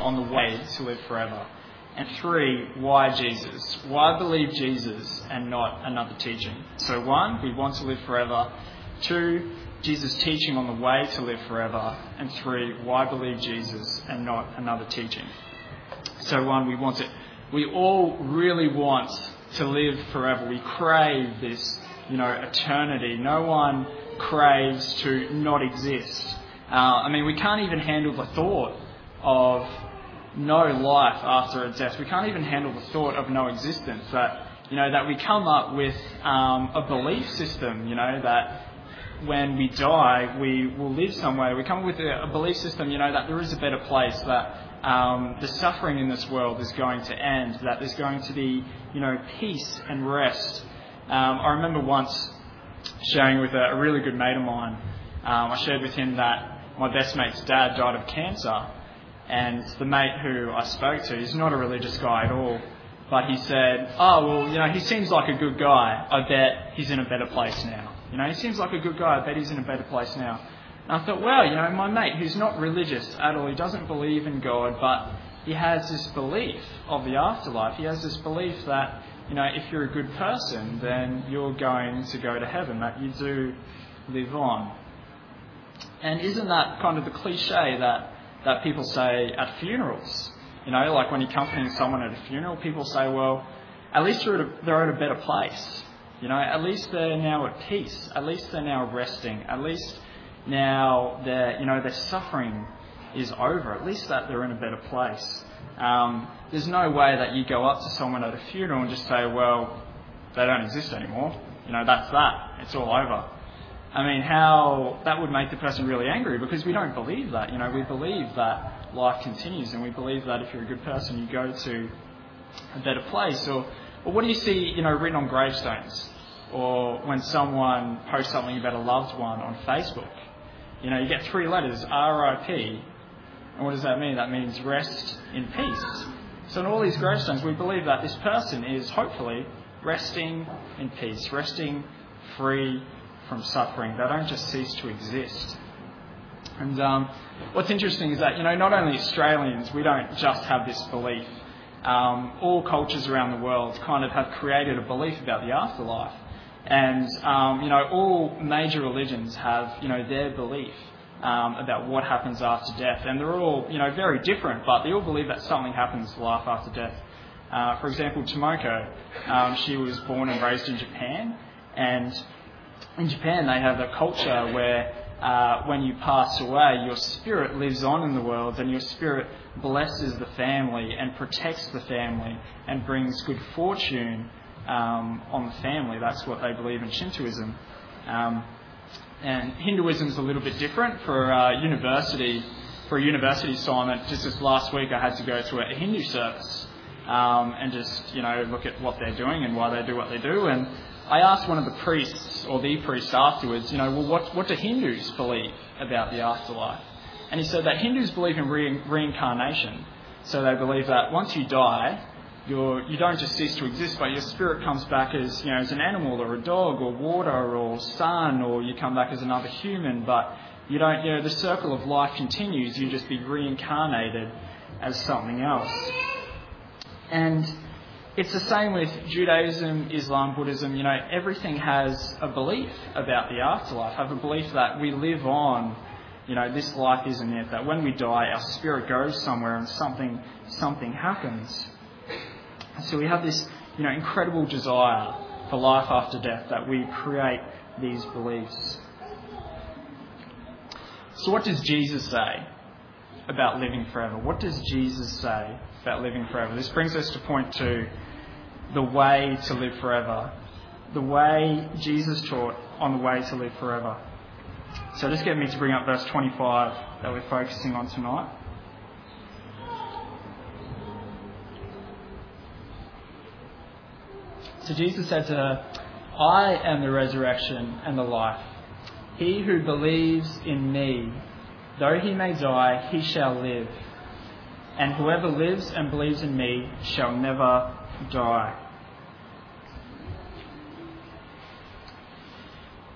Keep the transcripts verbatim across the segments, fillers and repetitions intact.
on the way to live forever. And three, why Jesus? Why believe Jesus and not another teaching? So one, we want to live forever. Two, Jesus' teaching on the way to live forever. And three, why believe Jesus and not another teaching? So one, we want it. We all really want to live forever. We crave this, you know, eternity. No one craves to not exist. Uh, I mean, we can't even handle the thought of no life after a death. We can't even handle the thought of no existence. That, you know, that we come up with um, a belief system, you know, that when we die, we will live somewhere. We come up with a, a belief system, you know, that there is a better place, that um, the suffering in this world is going to end, that there's going to be, you know, peace and rest. Um, I remember once sharing with a, a really good mate of mine, um, I shared with him that my best mate's dad died of cancer, and the mate who I spoke to, he's not a religious guy at all, but he said, oh, well, you know, he seems like a good guy. I bet he's in a better place now. You know, he seems like a good guy. I bet he's in a better place now. And I thought, well, you know, my mate who's not religious at all, he doesn't believe in God, but he has this belief of the afterlife. He has this belief that, you know, if you're a good person, then you're going to go to heaven, that you do live on. And isn't that kind of the cliche that, that people say at funerals? You know, like when you're accompanying someone at a funeral, people say, well, at least they're at a, they're at a better place. You know, at least they're now at peace. At least they're now resting. At least now their, you know, their suffering is over. At least that they're in a better place. Um, there's no way that you go up to someone at a funeral and just say, well, they don't exist anymore. You know, that's that. It's all over. I mean, how that would make the person really angry, because we don't believe that. You know, we believe that life continues, and we believe that if you're a good person, you go to a better place. Or, or what do you see, you know, written on gravestones? Or when someone posts something about a loved one on Facebook, you know, you get three letters, R I P. And what does that mean? That means rest in peace. So in all these gravestones, we believe that this person is hopefully resting in peace, resting free from suffering. They don't just cease to exist. And um, what's interesting is that, you know, not only Australians, we don't just have this belief. Um, all cultures around the world kind of have created a belief about the afterlife. And, um, you know, all major religions have, you know, their belief um, about what happens after death. And they're all, you know, very different, but they all believe that something happens to life after death. Uh, for example, Tomoko, um, she was born and raised in Japan. And in Japan, they have a culture where uh, when you pass away, your spirit lives on in the world, and your spirit blesses the family and protects the family and brings good fortune um, on the family. That's what they believe in Shintoism. Um, and Hinduism is a little bit different. For uh, university, for a university assignment, just this last week, I had to go to a Hindu service um, and just, you know, look at what they're doing and why they do what they do. And I asked one of the priests, or the priest afterwards, you know, well, what, what do Hindus believe about the afterlife? And he said that Hindus believe in re- reincarnation. So they believe that once you die, you're, you don't just cease to exist, but your spirit comes back as, you know, as an animal or a dog or water or sun, or you come back as another human, but you don't, you know, the circle of life continues. You just be reincarnated as something else. And it's the same with Judaism, Islam, Buddhism. You know, everything has a belief about the afterlife. Have a belief that we live on. You know, this life isn't it. That when we die, our spirit goes somewhere and something something happens. So we have this, you know, incredible desire for life after death, that we create these beliefs. So what does Jesus say about living forever? What does Jesus say about living forever? This brings us to point two. The way to live forever. The way Jesus taught on the way to live forever. So just get me to bring up verse twenty-five that we're focusing on tonight. So Jesus said to her, I am the resurrection and the life. He who believes in me, though he may die, he shall live. And whoever lives and believes in me shall never die.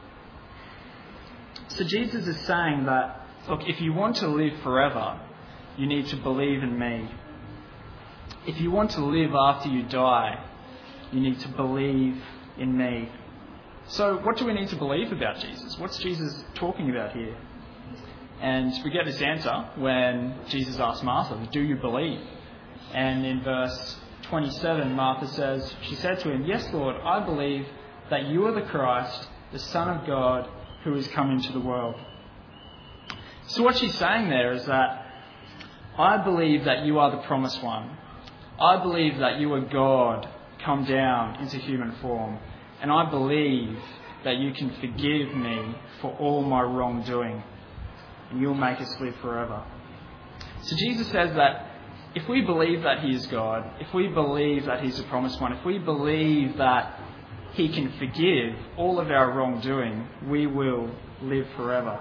So Jesus is saying that, look, if you want to live forever, you need to believe in me. If you want to live after you die, you need to believe in me. So what do we need to believe about Jesus? What's Jesus talking about here? And we get this answer when Jesus asks Martha, do you believe? And in verse twenty-seven, Martha says, she said to him, yes, Lord, I believe that you are the Christ, the Son of God, who is come into the world. So what she's saying there is that I believe that you are the promised one. I believe that you are God come down into human form. And I believe that you can forgive me for all my wrongdoing. And you'll make us live forever. So Jesus says that if we believe that he is God, if we believe that he's the promised one, if we believe that he can forgive all of our wrongdoing, we will live forever.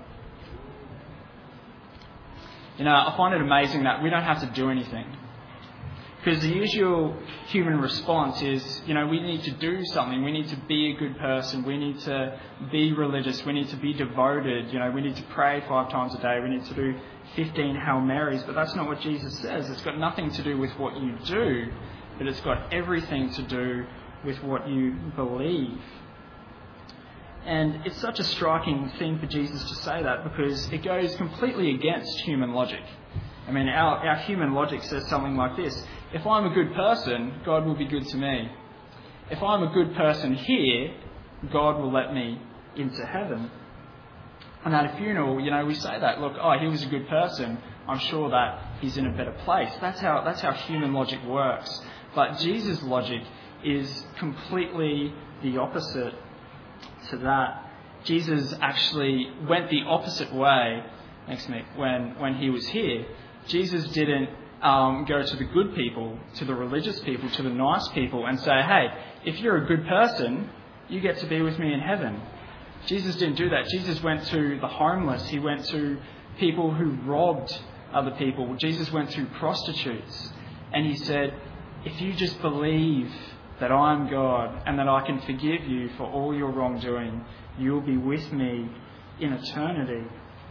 You know, I find it amazing that we don't have to do anything. Because the usual human response is, you know, we need to do something. We need to be a good person. We need to be religious. We need to be devoted. You know, we need to pray five times a day. We need to do fifteen Hail Marys. But that's not what Jesus says. It's got nothing to do with what you do, but it's got everything to do with what you believe. And it's such a striking thing for Jesus to say that because it goes completely against human logic. I mean, our, our human logic says something like this. If I'm a good person, God will be good to me. If I'm a good person here, God will let me into heaven. And at a funeral, you know, we say that, look, oh, he was a good person. I'm sure that he's in a better place. That's how, that's how human logic works. But Jesus' logic is completely the opposite to that. Jesus actually went the opposite way, thanks Mick, when, when he was here. Jesus didn't um, go to the good people, to the religious people, to the nice people and say, hey, if you're a good person, you get to be with me in heaven. Jesus didn't do that. Jesus went to the homeless. He went to people who robbed other people. Jesus went to prostitutes. And he said, if you just believe that I'm God and that I can forgive you for all your wrongdoing, you'll be with me in eternity.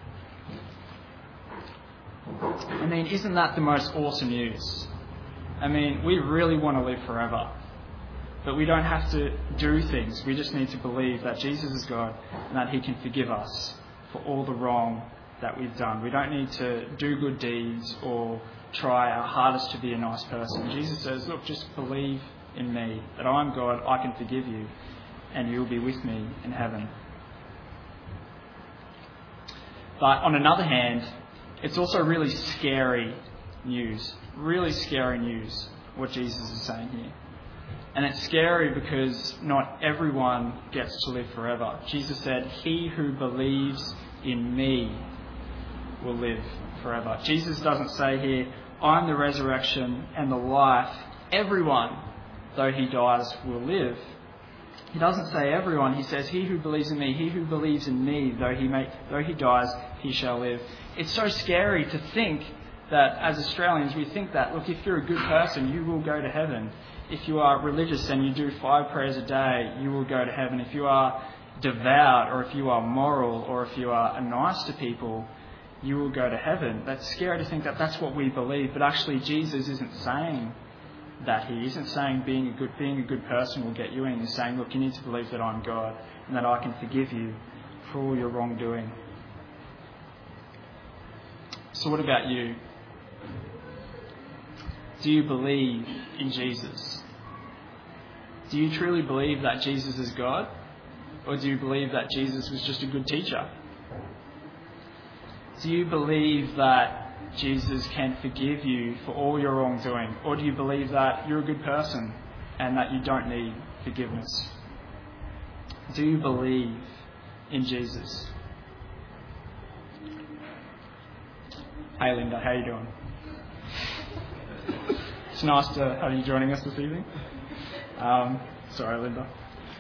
I mean, isn't that the most awesome news? I mean, we really want to live forever. But we don't have to do things. We just need to believe that Jesus is God and that he can forgive us for all the wrong that we've done. We don't need to do good deeds or try our hardest to be a nice person. Jesus says, look, just believe in me, that I'm God, I can forgive you, and you'll be with me in heaven. But on another hand, it's also really scary news, really scary news, what Jesus is saying here. And it's scary because not everyone gets to live forever. Jesus said, he who believes in me will live forever. Jesus doesn't say here, I'm the resurrection and the life. Everyone, though he dies, will live. He doesn't say everyone. He says, he who believes in me, he who believes in me, though he may, though he dies, he shall live. It's so scary to think that as Australians, we think that, look, if you're a good person, you will go to heaven. If you are religious and you do five prayers a day, you will go to heaven. If you are devout, or if you are moral, or if you are nice to people, you will go to heaven. That's scary to think that that's what we believe, but actually Jesus isn't saying that. He isn't saying being a good being a good person will get you in. He's saying, look, you need to believe that I'm God and that I can forgive you for all your wrongdoing. So what about you? Do you believe in Jesus? Do you truly believe that Jesus is God? Or do you believe that Jesus was just a good teacher? Do you believe that Jesus can forgive you for all your wrongdoing? Or do you believe that you're a good person and that you don't need forgiveness? Do you believe in Jesus? Hey Linda, how are you doing? It's nice to have you joining us this evening. Um, sorry, Linda.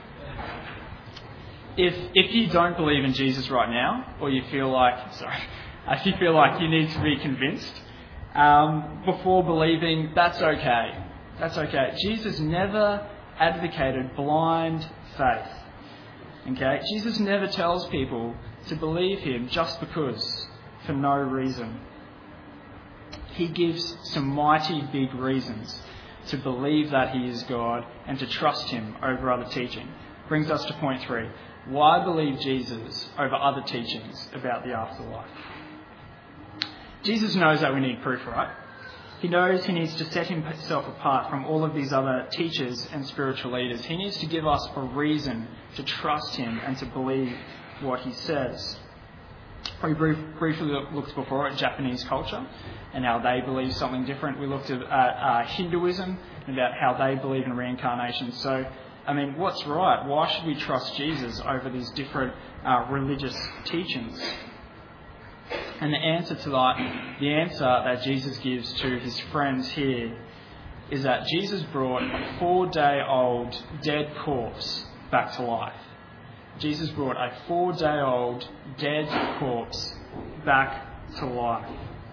If if you don't believe in Jesus right now, or you feel like sorry, if you feel like you need to be convinced um, before believing, that's okay. That's okay. Jesus never advocated blind faith. Okay, Jesus never tells people to believe him just because, for no reason. he gives some mighty big reasons to believe that he is God and to trust him over other teaching. Brings us to point three. Why believe Jesus over other teachings about the afterlife? Jesus knows that we need proof, right? He knows he needs to set himself apart from all of these other teachers and spiritual leaders. He needs to give us a reason to trust him and to believe what he says. We brief, briefly looked before at Japanese culture and how they believe something different. We looked at uh, Hinduism and about how they believe in reincarnation. So, I mean, what's right? Why should we trust Jesus over these different uh, religious teachings? And the answer to that, the answer that Jesus gives to his friends here is that Jesus brought a four-day-old dead corpse back to life. Jesus brought a four-day-old dead corpse back to life.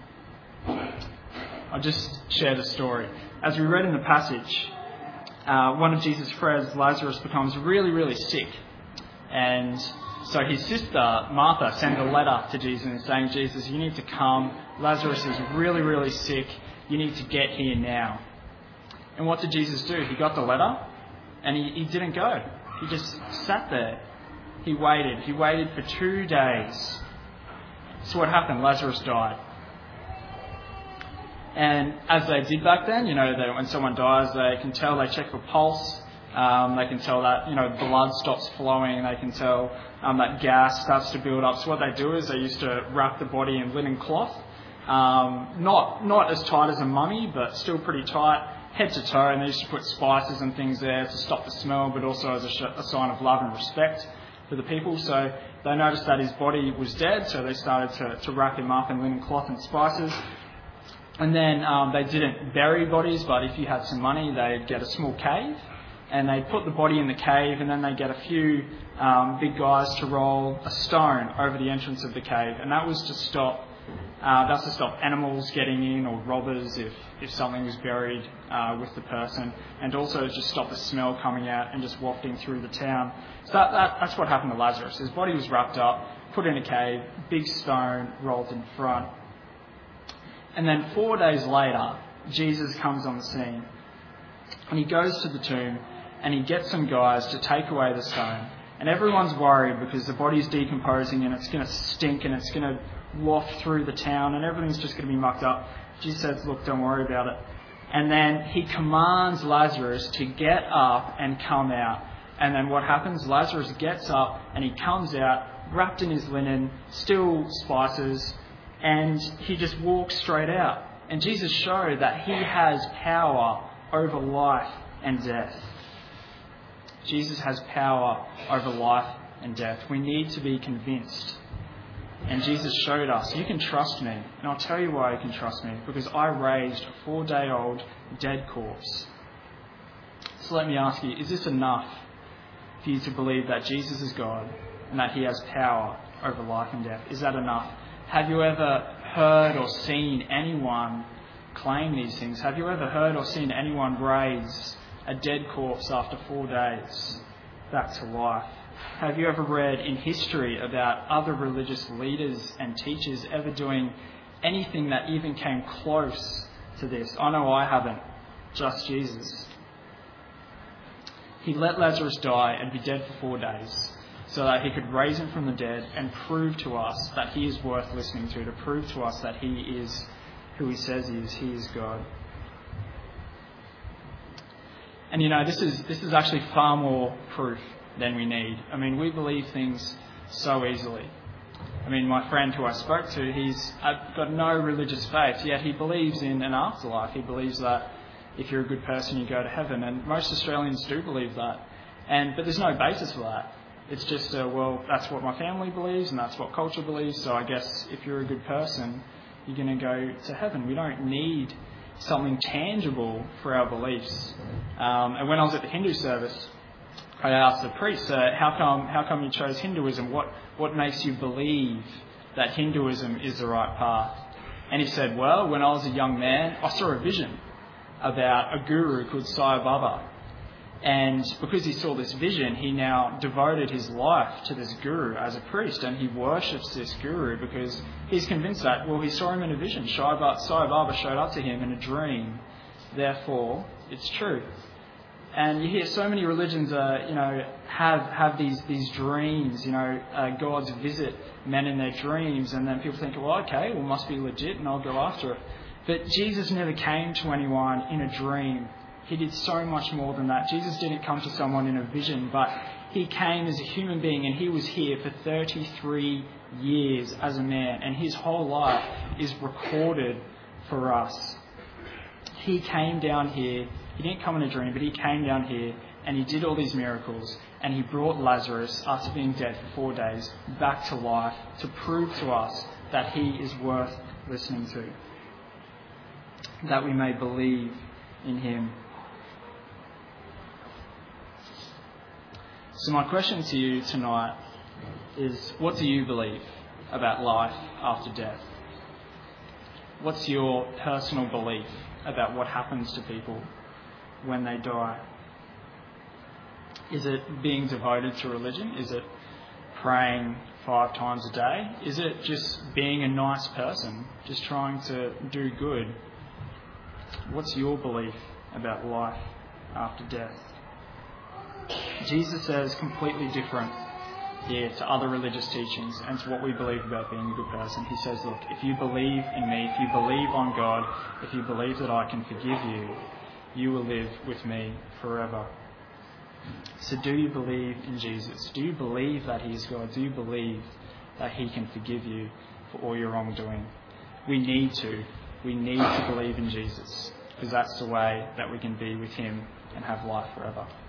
I'll just share the story. As we read in the passage, uh, one of Jesus' friends, Lazarus, becomes really, really sick. And so his sister, Martha, sends a letter to Jesus and saying, Jesus, you need to come. Lazarus is really, really sick. You need to get here now. And what did Jesus do? He got the letter and he, he didn't go. He just sat there. He waited. He waited for two days. So what happened? Lazarus died. And as they did back then, you know, that when someone dies, they can tell, they check for pulse. Um, they can tell that, you know, blood stops flowing. They can tell um, that gas starts to build up. So what they do is they used to wrap the body in linen cloth. Um, not not as tight as a mummy, but still pretty tight, head to toe. And they used to put spices and things there to stop the smell, but also as a, sh- a sign of love and respect for the people. So they noticed that his body was dead, so they started to, to wrap him up in linen cloth and spices. And then um, they didn't bury bodies, but if you had some money, they'd get a small cave. And they put the body in the cave, and then they get a few um, big guys to roll a stone over the entrance of the cave, and that was to stop uh, that's to stop animals getting in or robbers if, if something was buried uh, with the person, and also just stop the smell coming out and just wafting through the town. So that, that, that's what happened to Lazarus. His body was wrapped up, put in a cave, big stone rolled in front, and then four days later, Jesus comes on the scene, and he goes to the tomb. And he gets some guys to take away the stone. And everyone's worried because the body's decomposing and it's going to stink and it's going to waft through the town and everything's just going to be mucked up. Jesus says, look, don't worry about it. And then he commands Lazarus to get up and come out. And then what happens? Lazarus gets up and he comes out, wrapped in his linen, still spices, and he just walks straight out. And Jesus showed that he has power over life and death. Jesus has power over life and death. We need to be convinced. And Jesus showed us, you can trust me. And I'll tell you why you can trust me. Because I raised a four-day-old dead corpse. So let me ask you, is this enough for you to believe that Jesus is God and that he has power over life and death? Is that enough? Have you ever heard or seen anyone claim these things? Have you ever heard or seen anyone raise a dead corpse after four days back to life? Have you ever read in history about other religious leaders and teachers ever doing anything that even came close to this? I know I haven't, just Jesus. He let Lazarus die and be dead for four days so that he could raise him from the dead and prove to us that he is worth listening to, to prove to us that he is who he says he is. He is God. And you know, this is this is actually far more proof than we need. I mean, we believe things so easily. I mean, my friend who I spoke to, he's got no religious faith, yet he believes in an afterlife. He believes that if you're a good person, you go to heaven. And most Australians do believe that. And but there's no basis for that. It's just, uh, well, that's what my family believes and that's what culture believes. So I guess if you're a good person, you're going to go to heaven. We don't need something tangible for our beliefs. Um, and when I was at the Hindu service, I asked the priest, uh, how come how come you chose Hinduism? What what makes you believe that Hinduism is the right path? And he said, well, when I was a young man, I saw a vision about a guru called Sai Baba. And because he saw this vision, he now devoted his life to this guru as a priest, and he worships this guru because he's convinced that, well, he saw him in a vision. Sai Baba showed up to him in a dream. Therefore, it's true. And you hear so many religions, uh, you know, have have these these dreams. You know, uh, gods visit men in their dreams, and then people think, well, okay, well, must be legit, and I'll go after it. But Jesus never came to anyone in a dream. He did so much more than that. Jesus didn't come to someone in a vision, but he came as a human being, and he was here for thirty-three years as a man, and his whole life is recorded for us. He came down here. He didn't come in a dream, but he came down here and he did all these miracles, and he brought Lazarus, after being dead for four days, back to life to prove to us that he is worth listening to, that we may believe in him. So my question to you tonight is, what do you believe about life after death? What's your personal belief about what happens to people when they die? Is it being devoted to religion? Is it praying five times a day? Is it just being a nice person, just trying to do good? What's your belief about life after death? Jesus says completely different here to other religious teachings and to what we believe about being a good person. He says, look, if you believe in me, if you believe on God, if you believe that I can forgive you, you will live with me forever. So do you believe in Jesus? Do you believe that he is God? Do you believe that he can forgive you for all your wrongdoing? We need to. We need to believe in Jesus, because that's the way that we can be with him and have life forever.